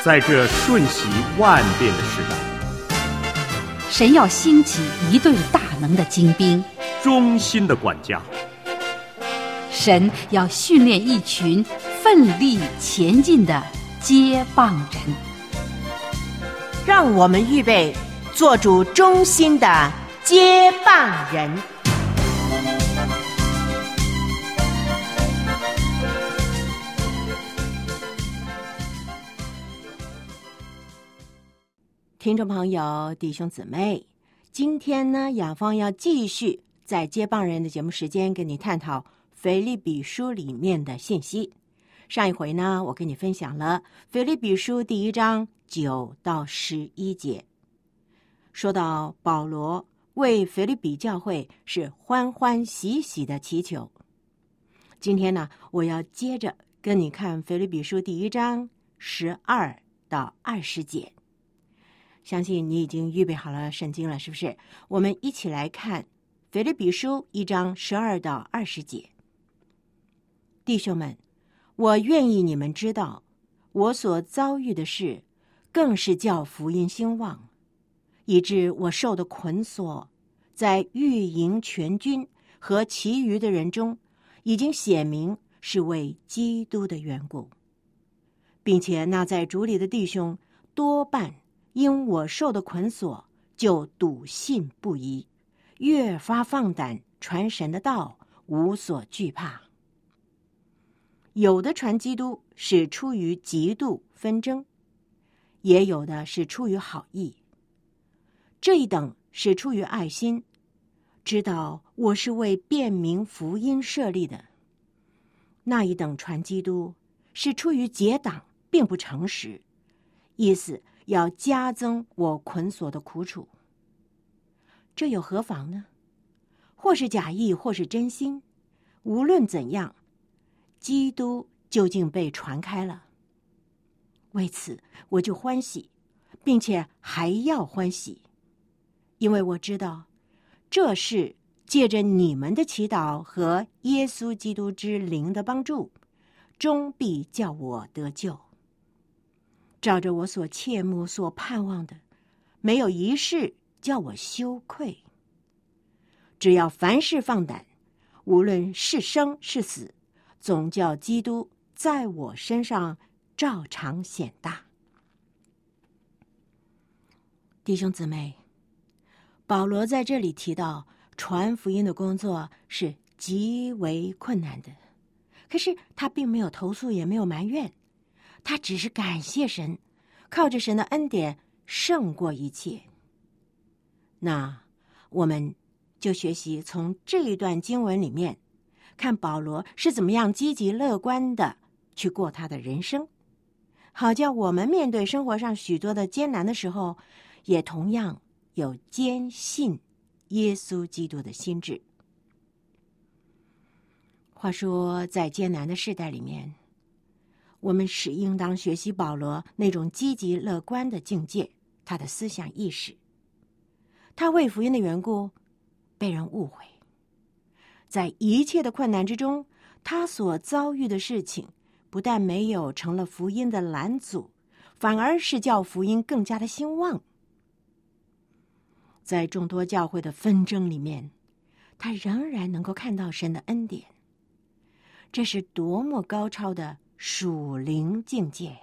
在这瞬息万变的时代， 神要兴起一队大能的精兵， 忠心的管家。 神要训练一群奋力前进的接棒人。 让我们预备做主忠心的接棒人。听众朋友、弟兄姊妹，今天呢，雅芳要继续在接棒人的节目时间跟你探讨腓立比书里面的信息。上一回呢，我跟你分享了腓立比书第1章9到11节，说到保罗为腓立比教会是欢欢喜喜的祈求。今天呢，我要接着跟你看腓立比书第1章12到20节。相信你已经预备好了圣经了，是不是？我们一起来看腓立比书1章12到20节。弟兄们，我愿意你们知道，我所遭遇的事，更是叫福音兴旺，以致我受的捆锁，在御营全军和其余的人中，已经显明是为基督的缘故，并且那在主里的弟兄多半因我受的捆锁，就笃信不疑，越发放胆传神的道，无所惧怕。有的传基督是出于嫉妒纷争，也有的是出于好意。这一等是出于爱心，知道我是为辨明福音设立的；那一等传基督是出于结党，并不诚实，意思要加增我捆锁的苦楚。这有何妨呢？或是假意，或是真心，无论怎样，基督究竟被传开了。为此我就欢喜，并且还要欢喜，因为我知道这是借着你们的祈祷和耶稣基督之灵的帮助，终必叫我得救。照着我所切慕所盼望的，没有一事叫我羞愧。只要凡事放胆，无论是生是死，总叫基督在我身上照常显大。弟兄姊妹，保罗在这里提到传福音的工作是极为困难的，可是他并没有投诉，也没有埋怨，他只是感谢神，靠着神的恩典胜过一切。那我们就学习从这一段经文里面，看保罗是怎么样积极乐观的去过他的人生，好叫我们面对生活上许多的艰难的时候，也同样有坚信耶稣基督的心志。话说在艰难的世代里面，我们是应当学习保罗那种积极乐观的境界，他的思想意识。他为福音的缘故被人误会，在一切的困难之中，他所遭遇的事情不但没有成了福音的拦阻，反而是叫福音更加的兴旺。在众多教会的纷争里面，他仍然能够看到神的恩典，这是多么高超的属灵境界。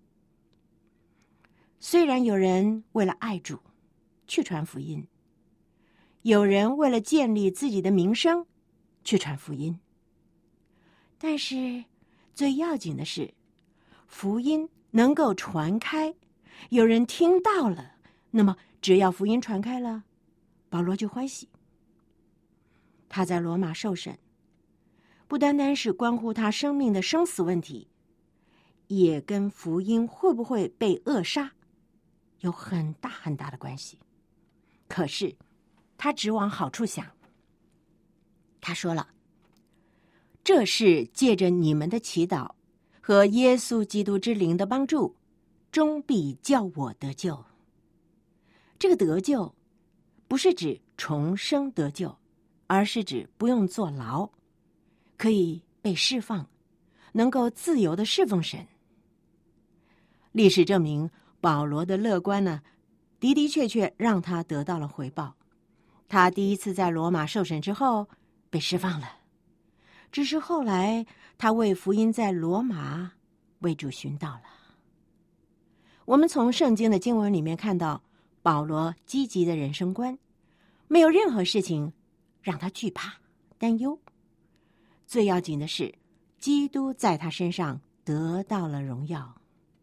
虽然有人为了爱主去传福音，有人为了建立自己的名声去传福音，但是最要紧的是福音能够传开，有人听到了，那么只要福音传开了，保罗就欢喜。他在罗马受审，不单单是关乎他生命的生死问题，也跟福音会不会被扼杀有很大很大的关系。可是他只往好处想，他说了，这是借着你们的祈祷和耶稣基督之灵的帮助，终必叫我得救。这个得救不是指重生得救，而是指不用坐牢，可以被释放，能够自由的侍奉神。 历史证明，保罗的乐观呢，的的确确让他得到了回报。他第一次在罗马受审之后被释放了，只是后来他为福音在罗马为主殉道了。我们从圣经的经文里面看到保罗积极的人生观，没有任何事情让他惧怕担忧。最要紧的是，基督在他身上得到了荣耀。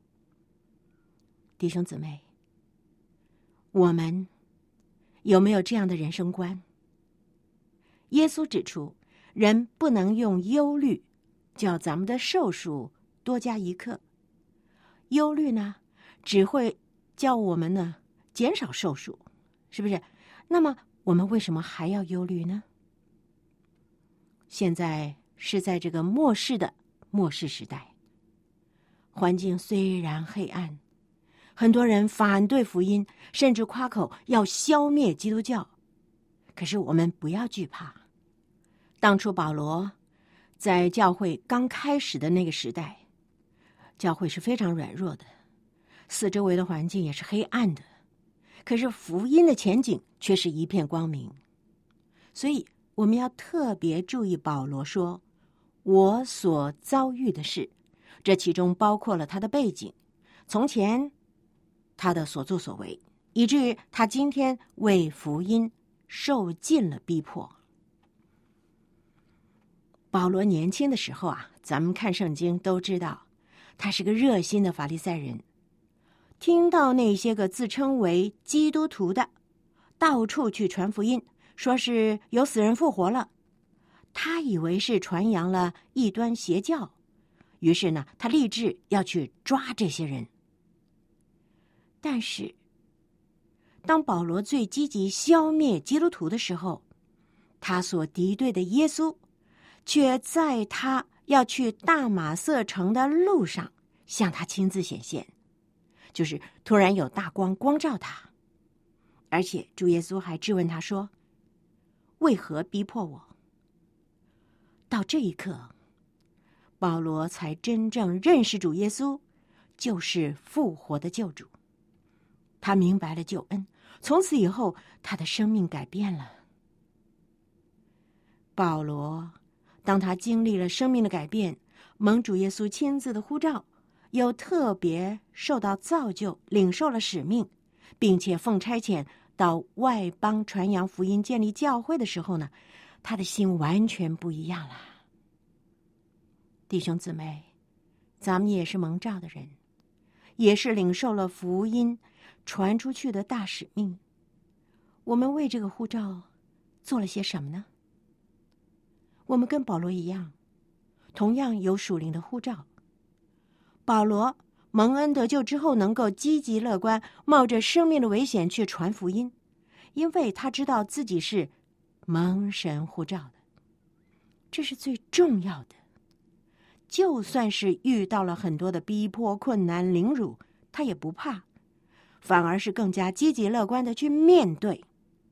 弟兄姊妹，我们有没有这样的人生观？耶稣指出，人不能用忧虑叫咱们的寿数多加一刻。忧虑呢，只会叫我们呢减少寿数，是不是？那么我们为什么还要忧虑呢？现在是在这个末世的末世时代，环境虽然黑暗，很多人反对福音，甚至夸口要消灭基督教。可是我们不要惧怕。当初保罗在教会刚开始的那个时代，教会是非常软弱的，四周围的环境也是黑暗的，可是福音的前景却是一片光明。所以我们要特别注意保罗说，我所遭遇的事，这其中包括了他的背景，从前他的所作所为，以至于他今天为福音受尽了逼迫。保罗年轻的时候啊，咱们看圣经都知道，他是个热心的法利赛人。听到那些个自称为基督徒的到处去传福音，说是有死人复活了，他以为是传扬了异端邪教，于是呢，他立志要去抓这些人。但是当保罗最积极消灭基督徒的时候，他所敌对的耶稣却在他要去大马色城的路上向他亲自显现，就是突然有大光光照他，而且主耶稣还质问他说，为何逼迫我？到这一刻，保罗才真正认识主耶稣就是复活的救主。他明白了救恩，从此以后他的生命改变了。保罗当他经历了生命的改变，蒙主耶稣亲自的呼召，又特别受到造就，领受了使命，并且奉差遣到外邦传扬福音建立教会的时候呢，他的心完全不一样了。弟兄姊妹，咱们也是蒙召的人，也是领受了福音传出去的大使命，我们为这个呼召做了些什么呢？我们跟保罗一样，同样有属灵的呼召。保罗蒙恩得救之后，能够积极乐观，冒着生命的危险去传福音，因为他知道自己是蒙神呼召的，这是最重要的。就算是遇到了很多的逼迫、困难、凌辱，他也不怕，反而是更加积极乐观的去面对。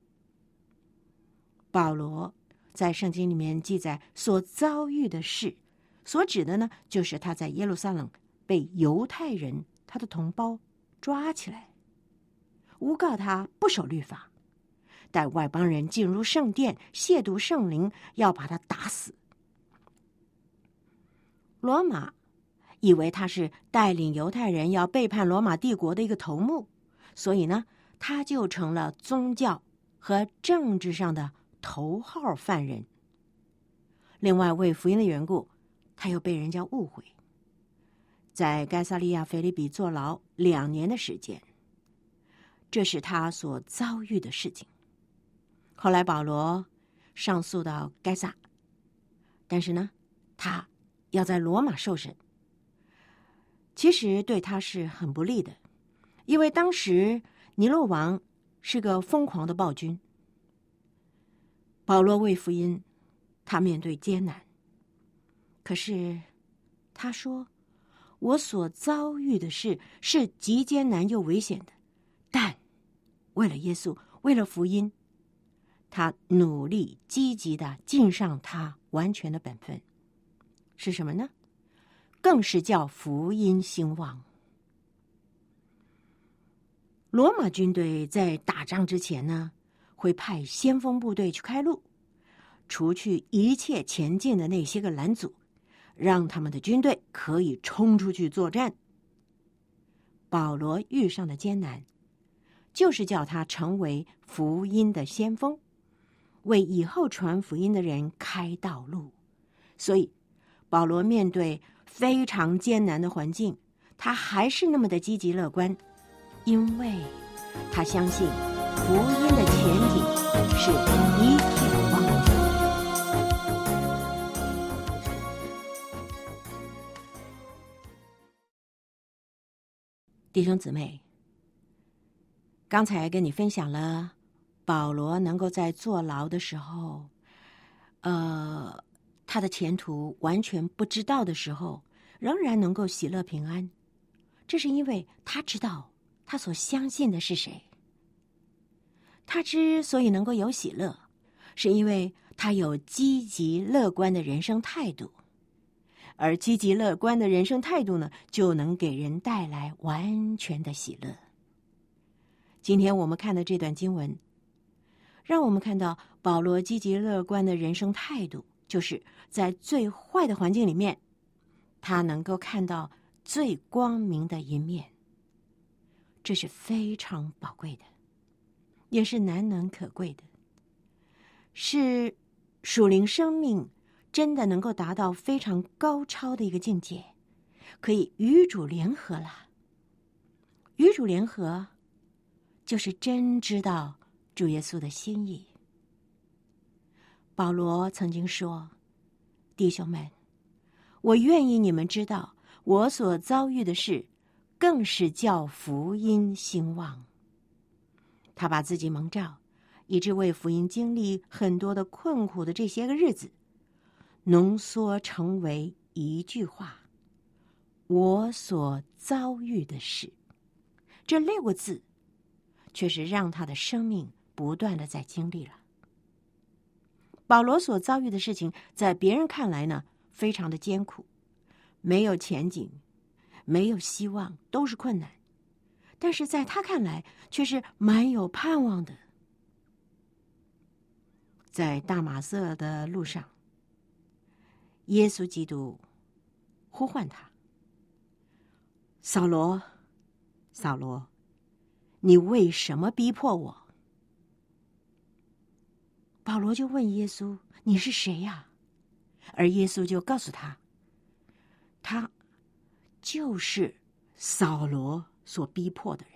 保罗在圣经里面记载所遭遇的事，所指的呢，就是他在耶路撒冷被犹太人他的同胞抓起来，诬告他不守律法，带外邦人进入圣殿，亵渎圣灵，要把他打死。罗马以为他是带领犹太人要背叛罗马帝国的一个头目，所以呢，他就成了宗教和政治上的头号犯人。另外，为福音的缘故，他又被人家误会，在该撒利亚腓立比坐牢2年的时间，这是他所遭遇的事情。后来保罗上诉到该撒，但是呢，他要在罗马受审，其实对他是很不利的，因为当时尼罗王是个疯狂的暴君。保罗为福音，他面对艰难，可是他说，我所遭遇的事是极艰难又危险的，但为了耶稣，为了福音，他努力积极的尽上他完全的本分。是什么呢？更是叫福音兴旺。 罗马军队在打仗之前呢，会派先锋部队去开路，除去一切前进的那些个拦阻，让他们的军队可以冲出去作战。保罗遇上的艰难，就是叫他成为福音的先锋，为以后传福音的人开道路。所以保罗面对非常艰难的环境，他还是那么的积极乐观，因为他相信福音的前景是一片光明。弟兄姊妹，刚才跟你分享了保罗能够在坐牢的时候，他的前途完全不知道的时候，仍然能够喜乐平安，这是因为他知道他所相信的是谁。他之所以能够有喜乐，是因为他有积极乐观的人生态度，而积极乐观的人生态度呢，就能给人带来完全的喜乐。今天我们看的这段经文，让我们看到保罗积极乐观的人生态度，就是在最坏的环境里面，他能够看到最光明的一面。这是非常宝贵的，也是难能可贵的，是属灵生命真的能够达到非常高超的一个境界，可以与主联合了。与主联合，就是真知道主耶稣的心意。保罗曾经说：“弟兄们，我愿意你们知道，我所遭遇的事，更是叫福音兴旺。”他把自己蒙召，以致为福音经历很多的困苦的这些个日子，浓缩成为一句话：我所遭遇的事。这6个字，却是让他的生命不断的在经历了。保罗所遭遇的事情，在别人看来呢，非常的艰苦，没有前景，没有希望，都是困难。但是在他看来，却是蛮有盼望的。在大马色的路上，耶稣基督呼唤他：“扫罗，扫罗，你为什么逼迫我？”保罗就问耶稣：“你是谁呀？”而耶稣就告诉他：“他就是扫罗所逼迫的人。”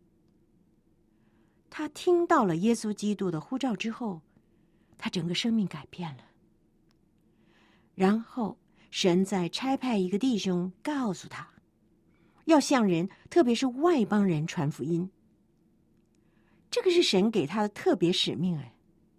他听到了耶稣基督的呼召之后，他整个生命改变了。然后神再差派一个弟兄告诉他，要向人，特别是外邦人传福音。这个是神给他的特别使命哎。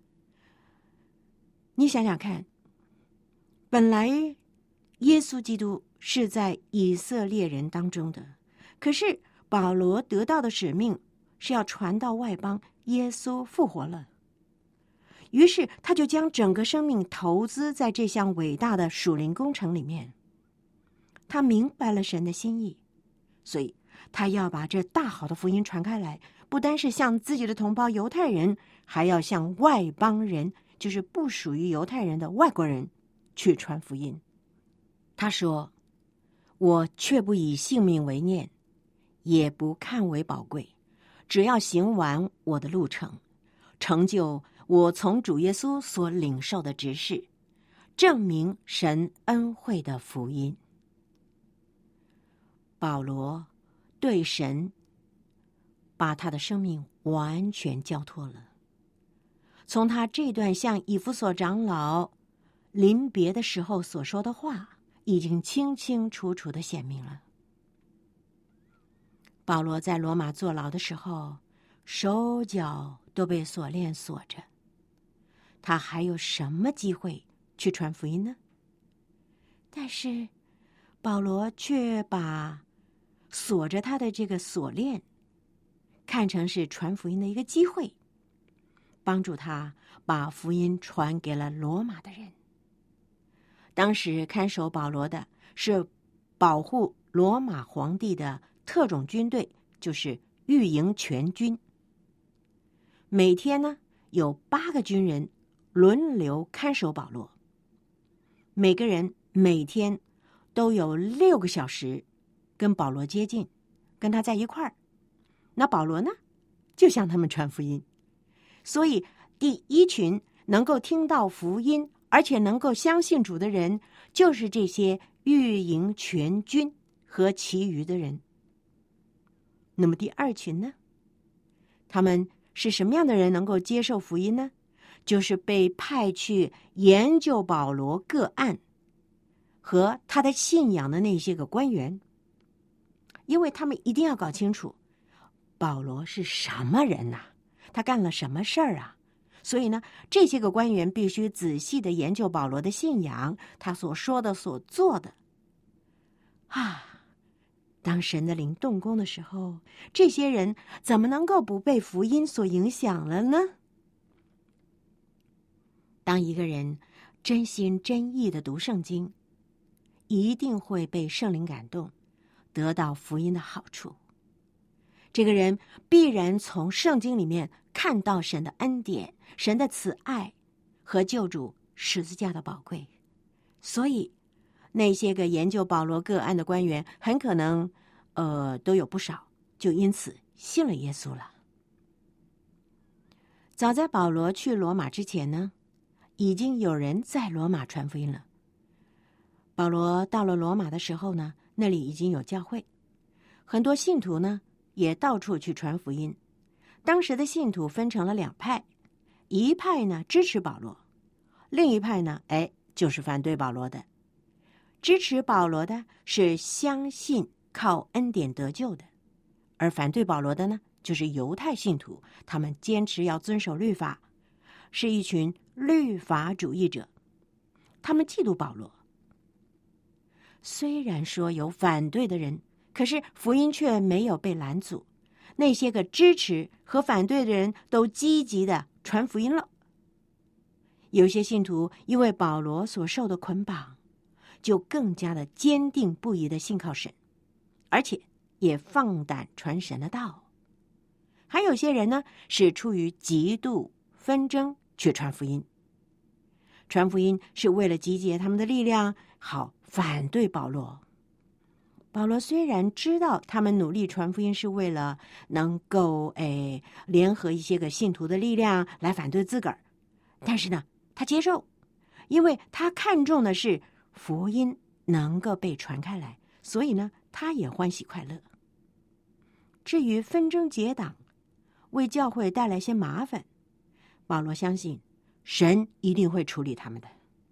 你想想看，本来耶稣基督是在以色列人当中的，可是保罗得到的使命是要传到外邦，耶稣复活了。于是他就将整个生命投资在这项伟大的属灵工程里面。他明白了神的心意，所以他要把这大好的福音传开来，不单是向自己的同胞犹太人，还要向外邦人，就是不属于犹太人的外国人去传福音。他说：“我却不以性命为念，也不看为宝贵，只要行完我的路程，成就我从主耶稣所领受的职事，证明神恩惠的福音。”保罗对神把他的生命完全交托了。从他这段向以弗所长老临别的时候所说的话，已经清清楚楚的显明了。保罗在罗马坐牢的时候，手脚都被锁链锁着，他还有什么机会去传福音呢？但是保罗却把锁着他的这个锁链看成是传福音的一个机会，帮助他把福音传给了罗马的人。当时看守保罗的是保护罗马皇帝的特种军队，就是御营全军。每天呢，有8个军人轮流看守保罗，每个人每天都有6个小时跟保罗接近，跟他在一块儿。那保罗呢，就向他们传福音。所以第一群能够听到福音，而且能够相信主的人，就是这些御营全军和其余的人。那么第二群呢？他们是什么样的人能够接受福音呢？就是被派去研究保罗个案和他的信仰的那些个官员，因为他们一定要搞清楚保罗是什么人呐，他干了什么事儿啊。所以呢，这些个官员必须仔细的研究保罗的信仰，他所说的所做的当神的灵动工的时候，这些人怎么能够不被福音所影响了呢？当一个人真心真意的读圣经，一定会被圣灵感动，得到福音的好处。这个人必然从圣经里面看到神的恩典、神的慈爱和救主十字架的宝贵。所以那些个研究保罗个案的官员很可能都有不少就因此信了耶稣了。早在保罗去罗马之前呢，已经有人在罗马传福音了。保罗到了罗马的时候呢，那里已经有教会，很多信徒呢也到处去传福音。当时的信徒分成了2派，一派呢支持保罗，另一派呢就是反对保罗的。支持保罗的是相信靠恩典得救的，而反对保罗的呢就是犹太信徒，他们坚持要遵守律法，是一群律法主义者，他们嫉妒保罗。虽然说有反对的人，可是福音却没有被拦阻，那些个支持和反对的人都积极的传福音了。有些信徒因为保罗所受的捆绑，就更加的坚定不移的信靠神，而且也放胆传神的道。还有些人呢，是出于嫉妒纷争去传福音。传福音是为了集结他们的力量，好反对保罗。保罗虽然知道他们努力传福音是为了能够联合一些个信徒的力量来反对自个儿，但是呢，他接受，因为他看重的是福音能够被传开来，所以呢，他也欢喜快乐。至于纷争结党，为教会带来些麻烦，保罗相信神一定会处理他们的。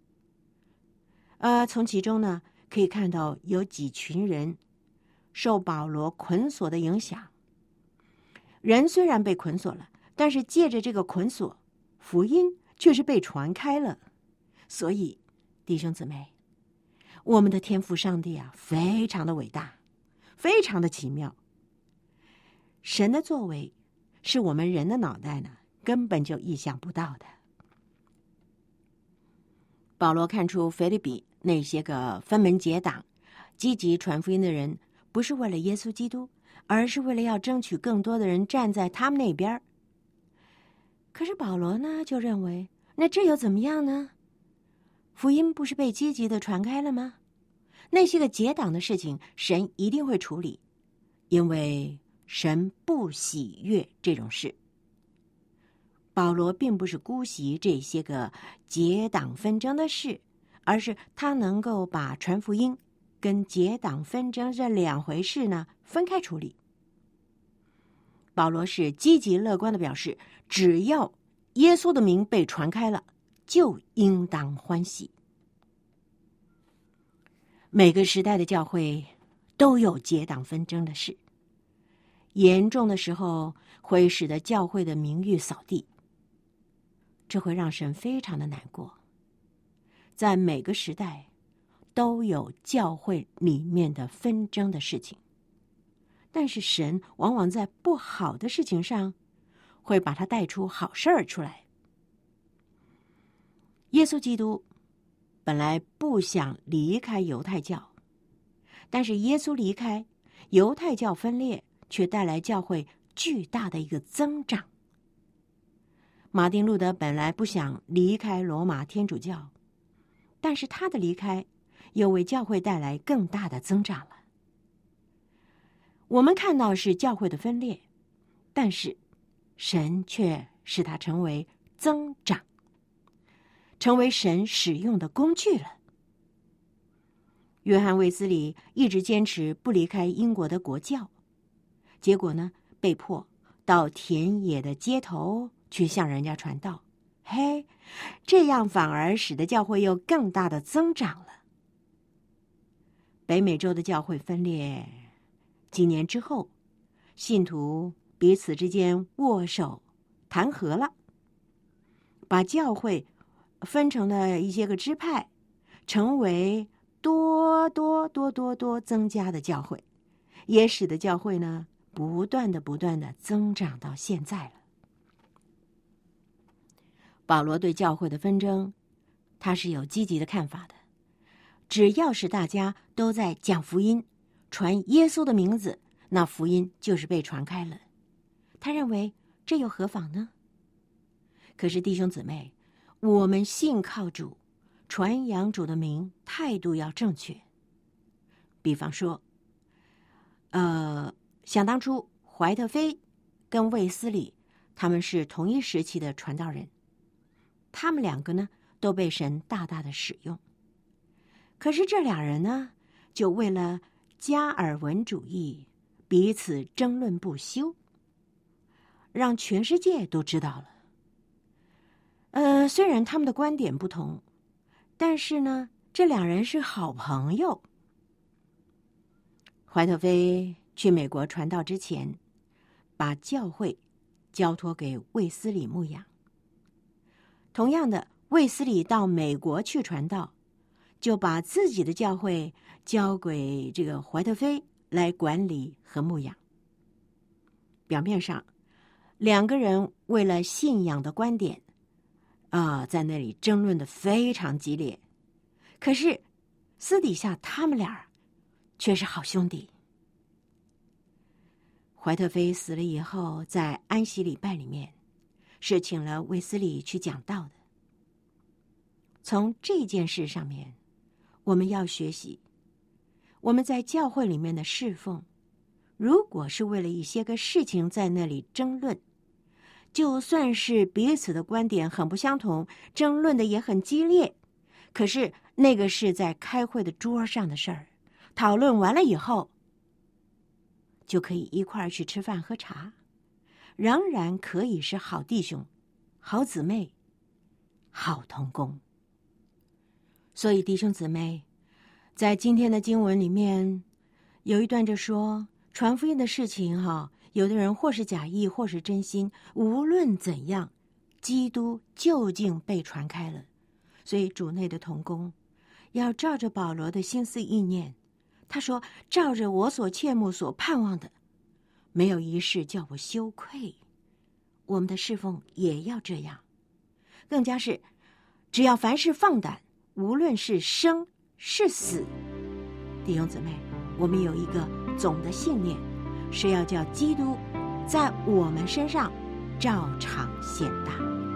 从其中呢，可以看到有几群人受保罗捆锁的影响。人虽然被捆锁了，但是借着这个捆锁，福音却是被传开了。所以弟兄姊妹，我们的天父上帝啊，非常的伟大，非常的奇妙。神的作为是我们人的脑袋呢根本就意想不到的。保罗看出腓立比那些个分门结党、积极传福音的人，不是为了耶稣基督，而是为了要争取更多的人站在他们那边。可是保罗呢，就认为那这又怎么样呢？福音不是被积极的传开了吗？那些个结党的事情，神一定会处理，因为神不喜悦这种事。保罗并不是姑息这些个结党纷争的事，而是他能够把传福音跟结党纷争这2回事呢分开处理。保罗是积极乐观的表示，只要耶稣的名被传开了，就应当欢喜。每个时代的教会都有结党纷争的事，严重的时候会使得教会的名誉扫地，这会让神非常的难过。在每个时代都有教会里面的纷争的事情，但是神往往在不好的事情上会把它带出好事儿出来。耶稣基督本来不想离开犹太教，但是耶稣离开，犹太教分裂，却带来教会巨大的一个增长。马丁·路德本来不想离开罗马天主教，但是他的离开又为教会带来更大的增长了。我们看到是教会的分裂，但是神却使它成为增长，成为神使用的工具了。约翰·卫斯理一直坚持不离开英国的国教，结果呢，被迫到田野的街头去向人家传道。嘿，这样反而使得教会又更大的增长了。北美洲的教会分裂几年之后，信徒彼此之间握手谈和了，把教会分成了一些个支派，成为多增加的教会，也使得教会呢不断的增长到现在了。保罗对教会的纷争，他是有积极的看法的。只要是大家都在讲福音，传耶稣的名字，那福音就是被传开了。他认为这又何妨呢？可是弟兄姊妹，我们信靠主，传扬主的名，态度要正确。比方说，想当初怀特菲跟卫斯理他们是同一时期的传道人，他们两个呢都被神大大的使用。可是这俩人呢，就为了加尔文主义彼此争论不休，让全世界都知道了。虽然他们的观点不同，但是呢，这两人是好朋友。怀特菲去美国传道之前，把教会交托给卫斯理牧养。同样的，卫斯理到美国去传道，就把自己的教会交给这个怀特菲来管理和牧养。表面上，两个人为了信仰的观点在那里争论的非常激烈，可是私底下他们俩却是好兄弟。怀特菲死了以后，在安息礼拜里面是请了卫斯理去讲道的。从这件事上面，我们要学习，我们在教会里面的侍奉，如果是为了一些个事情在那里争论，就算是彼此的观点很不相同，争论的也很激烈，可是那个是在开会的桌上的事儿，讨论完了以后就可以一块儿去吃饭喝茶，仍然可以是好弟兄、好姊妹、好同工。所以弟兄姊妹，在今天的经文里面有一段就说，传福音的事情有的人或是假意或是真心，无论怎样，基督究竟被传开了。所以主内的同工要照着保罗的心思意念，他说，照着我所切慕所盼望的，没有一事叫我羞愧。我们的侍奉也要这样，更加是只要凡事放胆，无论是生是死。弟兄姊妹，我们有一个总的信念，是要叫基督在我们身上照常显大。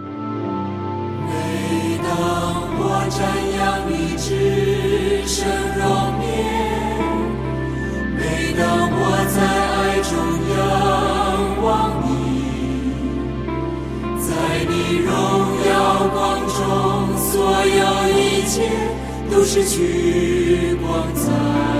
每当我瞻仰你至圣容面，每当我在爱中仰望你，在你荣耀光中，所有一切都失去光彩。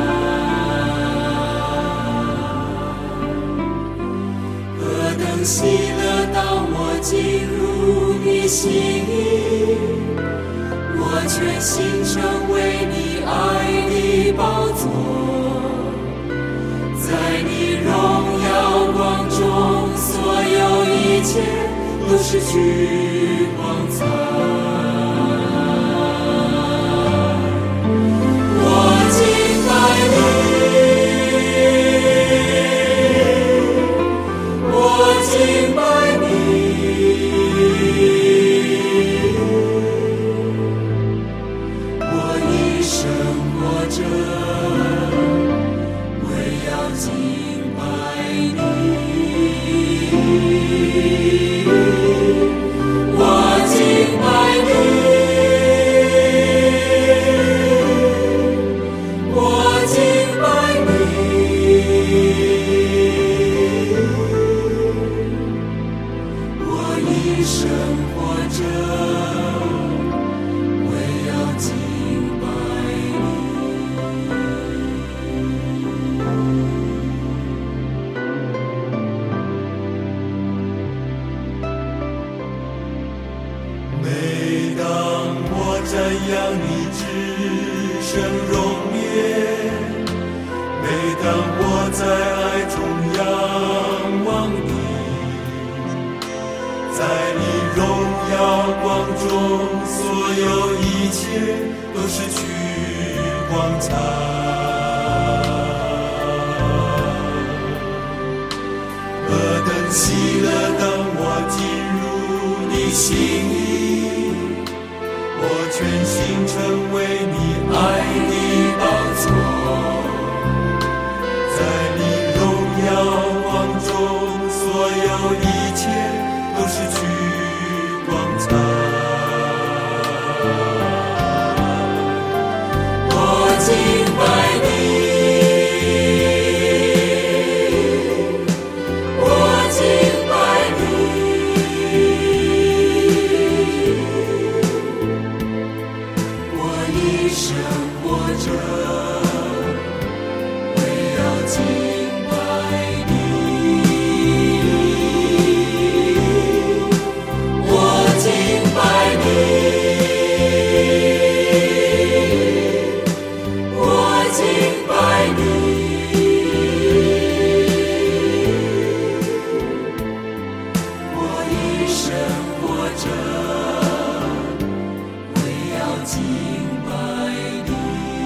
何等喜乐，当我进入你心意，我全心成为你爱的宝座，在你荣耀光中，所有一切都失去光彩。我敬拜你，我敬拜你，我一生活着，为要敬拜你。 当我在爱中仰望你，在你荣耀光中，所有一切都失去光彩。何等喜乐，当我进入你心意，我全心成为你爱的宝座。在你荣耀光中，所有一切都失去光彩。我敬拜你，我敬拜你，我一生活着敬拜你，我敬拜你，我敬拜你，我一生活着为要敬拜你。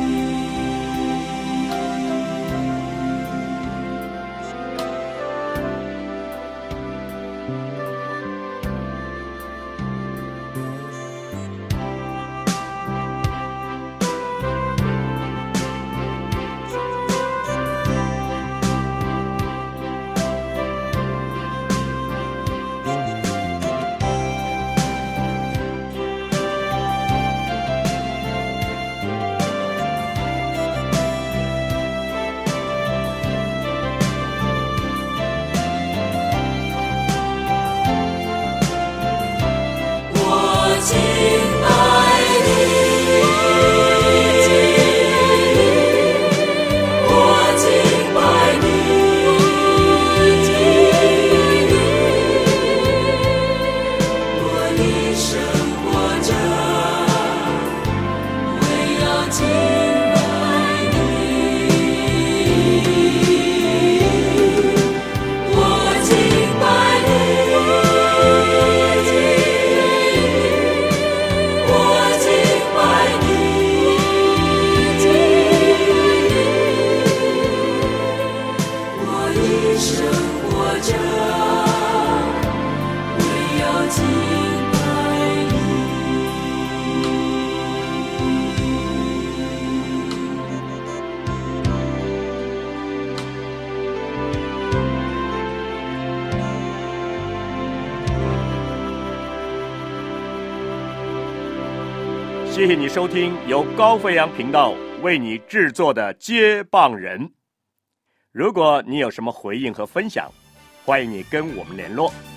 谢谢你收听由高飞扬频道为你制作的接棒人。如果你有什么回应和分享，欢迎你跟我们联络。